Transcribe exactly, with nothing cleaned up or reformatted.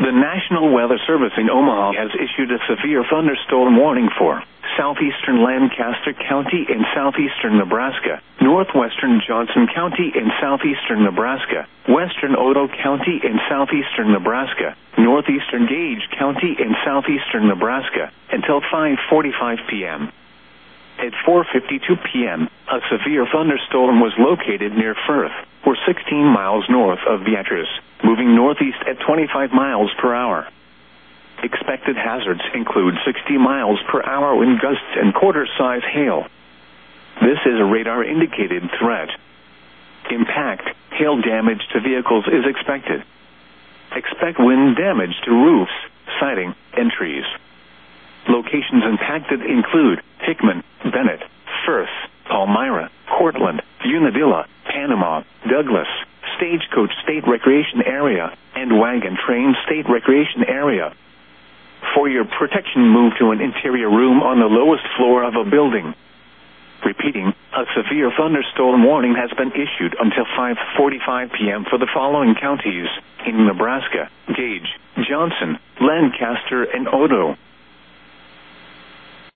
The National Weather Service in Omaha has issued a severe thunderstorm warning for southeastern Lancaster County in southeastern Nebraska, northwestern Johnson County in southeastern Nebraska, western Otoe County in southeastern Nebraska, northeastern Gage County in southeastern Nebraska, until five forty-five p.m. At four fifty-two p.m., a severe thunderstorm was located near Firth, or sixteen miles north of Beatrice, moving northeast at twenty-five miles per hour. Expected hazards include sixty miles per hour wind gusts and quarter-size hail. This is a radar-indicated threat. Impact, hail damage to vehicles is expected. Expect wind damage to roofs, siding, and trees. Locations impacted include Hickman, Bennett, Firth, Palmyra, Cortland, Unadilla, Panama, Douglas, Stagecoach State Recreation Area, and Wagon Train State Recreation Area. For your protection, move to an interior room on the lowest floor of a building. Repeating, a severe thunderstorm warning has been issued until five forty-five p.m. for the following counties in Nebraska: Gage, Johnson, Lancaster, and Otoe.